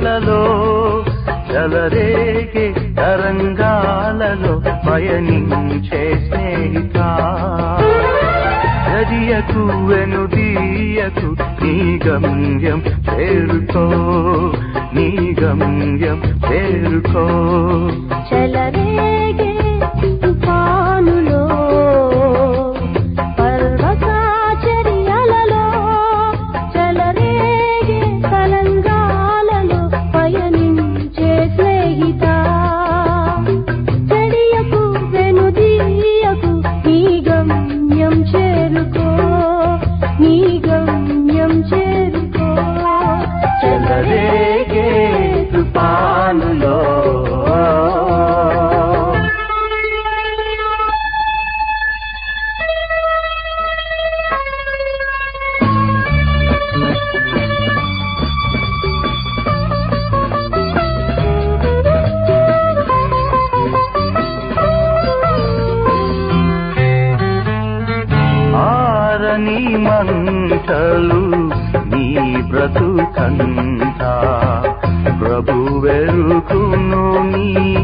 అలలో చెలరేగే తరంగాలలో పయనించే స్నేహిత చర్యకు వెనుదీయకు నీ గమ్యం చేరుకో నీ గమ్యం చేరుకో చెలరేగే తుఫానులో పర్వతాచర్యలలో చెలరేగే తరంగాలలో పయనించే స్నేహిత చర్యకు వెనుదీయకు నీ గమ్యం చేరుకో నీ గమ్యం చేరుకో చెలరేగే తుఫానులో ఆరని మంటలు నీ బ్రతుకంతా ప్రభు వెరుకును నీ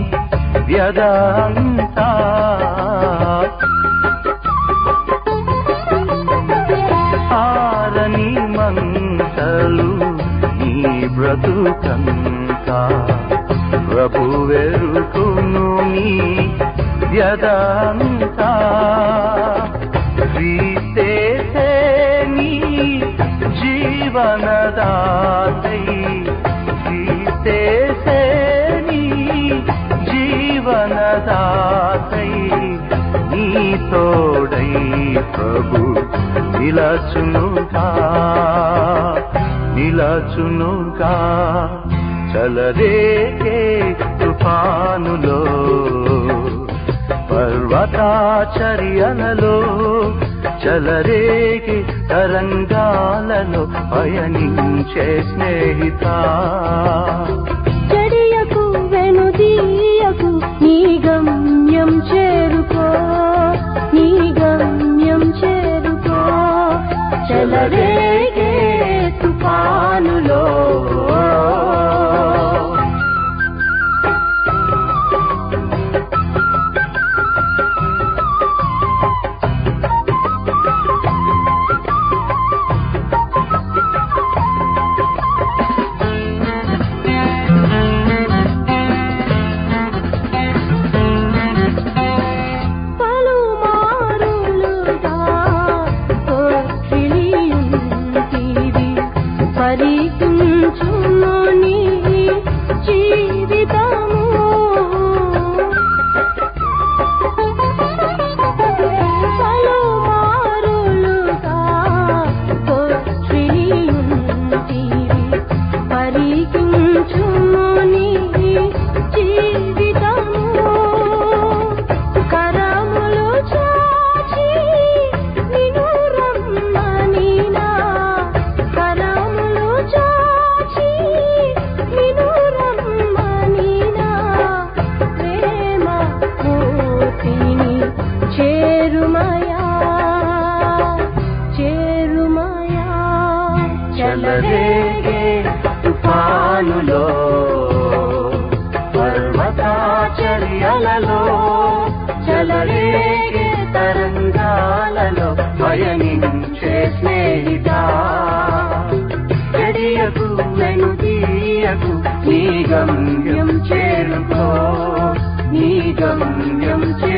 వ్యదంతా ఆరని మంటలు నీ బ్రతుకంతా ప్రభు వెరుకును నీ వ్యదంతా క్రీస్తేసే నీ జీవనదాతై క్రీస్తేసే నీ జీవనదాతై నీ తోడై ప్రభు నిలచునుగా నిలచునుగా చలరేగే తుఫానులో పర్వతాచర్యలలో చలరేగే తరంగాలలో పయనించే స్నేహిత చర్యకు వెనుదీయకు నీ గమ్యం చేరుకో నీ గమ్యం చేరుకో చెలరేగే తుఫానులో పరికించుమని జీవితము పలుమారులుగా కొట్టియుంటివి పరికించుమని జీవితము కరములు చాచి నిన్ను రమ్మనినా కరములు చాచి నిన్ను రమ్మనినా ప్రేమ మూర్తిని చేరుమయా చేరుమయా చలరేగే తుఫానులో పర్వతాచర్యలలో చలరేగే తరంగాలలో పయనించే స్నేహిత చర్యకు వెనుదీయకు నీ గమ్యం చేరుకో నీ గమ్యం చేరుకో